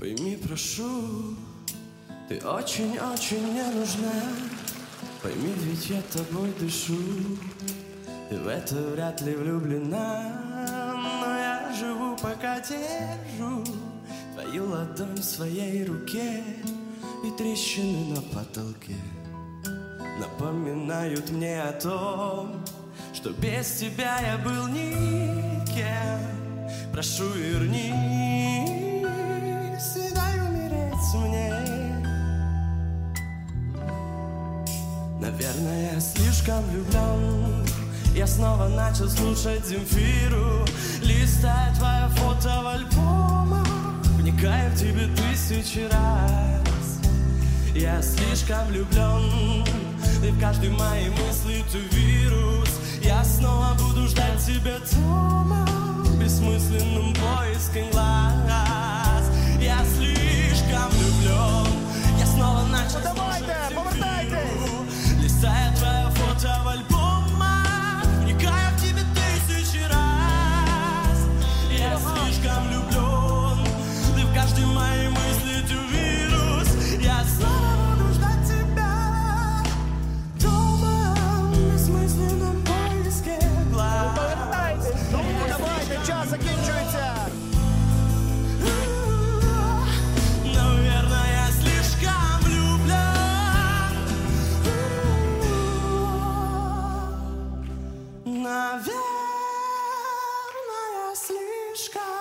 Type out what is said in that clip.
Пойми, прошу, ты очень-очень мне нужна. Пойми, ведь я тобой дышу. Ты в это вряд ли влюблена, но я живу, пока держу твою ладонь в своей руке. И трещины на потолке напоминают мне о том, что без тебя я был никем. Прошу, вернись и дай умереть мне. Наверное, я слишком влюблен. Я снова начал слушать Земфиру, листая твое фото в альбомах, вникая в тебя тысячи раз. Я слишком влюблен, и в каждой моей мысли ты вирус. Я снова буду ждать тебя дома, бессмысленным поиском глаз. Я слишком влюблен. Я снова начал слушать Земфиру, листая твое фото в альбомах, вникая в тебя тысячи раз. Я слишком влюблен, ты в каждой моей мысли ты вирус. Я снова буду ждать тебя дома, в бессмысленном поиске глаз. Давайте, час закінчується. Наверное, я слишком влюблен. Наверное, я слишком